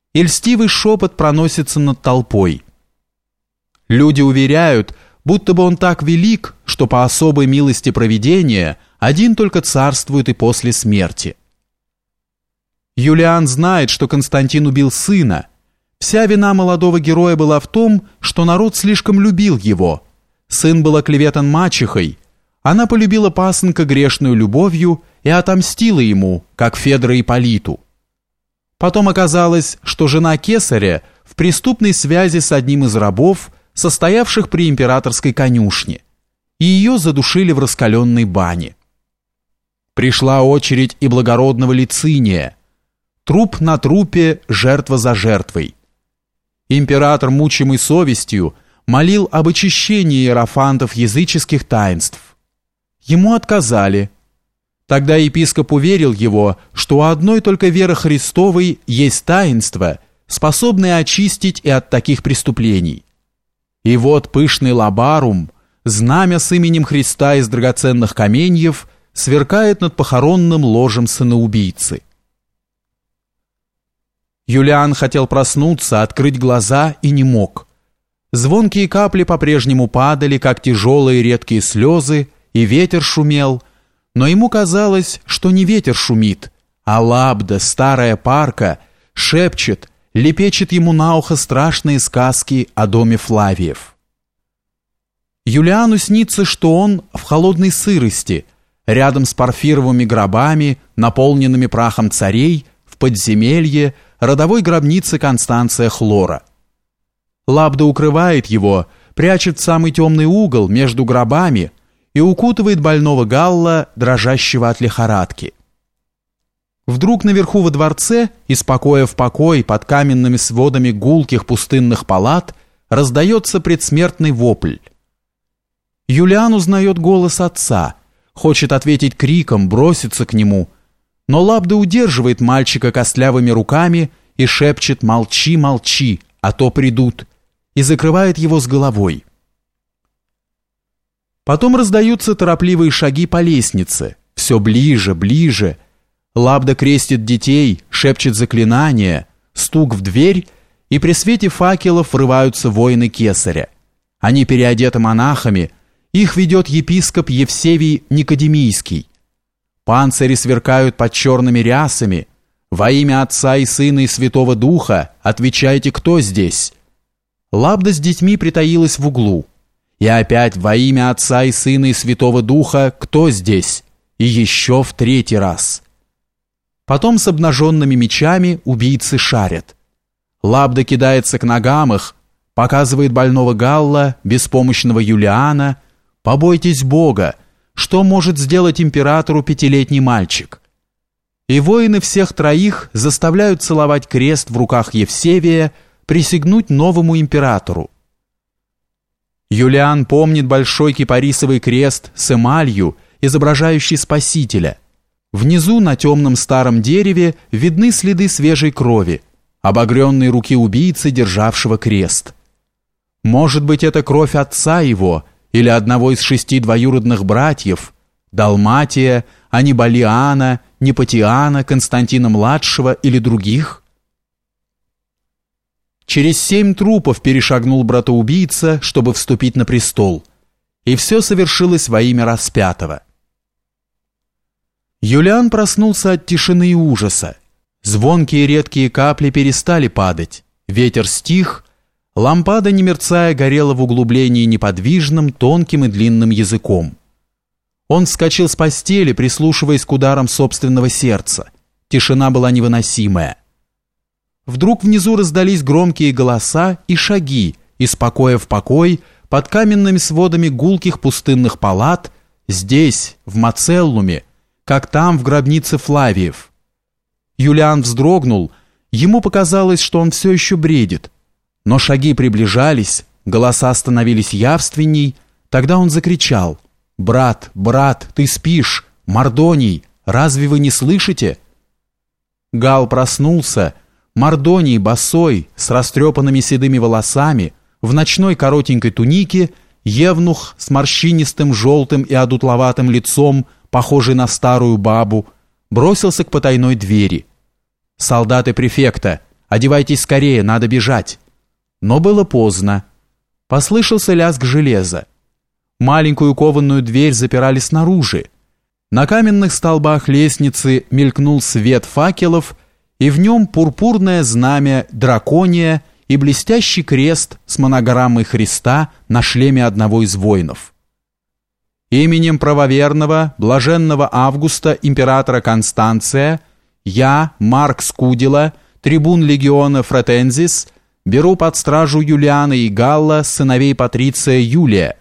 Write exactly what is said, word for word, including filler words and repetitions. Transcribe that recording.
и льстивый шепот проносится над толпой. Люди уверяют, будто бы он так велик, что по особой милости провидения один только царствует и после смерти. Юлиан знает, что Константин убил сына. Вся вина молодого героя была в том, что народ слишком любил его. Сын был оклеветан мачехой. Она полюбила пасынка грешную любовью и отомстила ему, как Федора Ипполиту. Потом оказалось, что жена кесаря в преступной связи с одним из рабов, состоявших при императорской конюшне, и ее задушили в раскаленной бане. Пришла очередь и благородного Лициния. Труп на трупе, жертва за жертвой. Император, мучимый совестью, молил об очищении иерофантов языческих таинств. Ему отказали. Тогда епископ уверил его, что у одной только веры Христовой есть таинство, способное очистить и от таких преступлений. И вот пышный лабарум, знамя с именем Христа из драгоценных каменьев, сверкает над похоронным ложем сына-убийцы. Юлиан хотел проснуться, открыть глаза и не мог. Звонкие капли по-прежнему падали, как тяжелые редкие слезы, и ветер шумел, но ему казалось, что не ветер шумит, а Лабда, старая парка, шепчет, лепечет ему на ухо страшные сказки о доме Флавиев. Юлиану снится, что он в холодной сырости, рядом с парфировыми гробами, наполненными прахом царей, в подземелье, родовой гробницы Констанция Хлора. Лабда укрывает его, прячет в самый темный угол между гробами и укутывает больного Галла, дрожащего от лихорадки. Вдруг наверху во дворце, из покоя в покой, под каменными сводами гулких пустынных палат, раздается предсмертный вопль. Юлиан узнает голос отца, хочет ответить криком, броситься к нему, но Лабда удерживает мальчика костлявыми руками и шепчет «молчи, молчи, а то придут», и закрывает его с головой. Потом раздаются торопливые шаги по лестнице, все ближе, ближе. Лабда крестит детей, шепчет заклинания, стук в дверь, и при свете факелов врываются воины кесаря. Они переодеты монахами, их ведет епископ Евсевий Никодемийский. Панцири сверкают под черными рясами. Во имя Отца и Сына и Святого Духа отвечайте, кто здесь? Лабда с детьми притаилась в углу. И опять во имя Отца и Сына и Святого Духа кто здесь? И еще в третий раз. Потом с обнаженными мечами убийцы шарят. Лабда кидается к ногам их, показывает больного Галла, беспомощного Юлиана. «Побойтесь Бога! Что может сделать императору пятилетний мальчик?» И воины всех троих заставляют целовать крест в руках Евсевия, присягнуть новому императору. Юлиан помнит большой кипарисовый крест с эмалью, изображающий Спасителя. Внизу на темном старом дереве видны следы свежей крови, обогренные руки убийцы, державшего крест. Может быть, это кровь отца его или одного из шести двоюродных братьев, Далматия, Анибалиана, Непотиана, Константина-младшего или других? Через семь трупов перешагнул братоубийца, чтобы вступить на престол, и все совершилось во имя распятого. Юлиан проснулся от тишины и ужаса. Звонкие редкие капли перестали падать, ветер стих, лампада, не мерцая, горела в углублении неподвижным, тонким и длинным языком. Он вскочил с постели, прислушиваясь к ударам собственного сердца. Тишина была невыносимая. Вдруг внизу раздались громкие голоса и шаги, из покоя в покой, под каменными сводами гулких пустынных палат, здесь, в Мацеллуме, как там, в гробнице Флавиев. Юлиан вздрогнул, ему показалось, что он все еще бредит. Но шаги приближались, голоса становились явственней, тогда он закричал: «Брат, брат, ты спишь! Мардоний, разве вы не слышите?» Гал проснулся, Мардоний, босой, с растрепанными седыми волосами, в ночной коротенькой тунике, евнух с морщинистым, желтым и одутловатым лицом, похожий на старую бабу, бросился к потайной двери. «Солдаты префекта! Одевайтесь скорее, надо бежать». Но было поздно. Послышался лязг железа. Маленькую кованую дверь запирали снаружи. На каменных столбах лестницы мелькнул свет факелов, и в нем пурпурное знамя дракония и блестящий крест с монограммой Христа на шлеме одного из воинов. «Именем правоверного, блаженного Августа, императора Констанция, я, Марк Скудила, трибун легиона Фретензис, беру под стражу Юлиана и Галла, сыновей Патриция Юлия,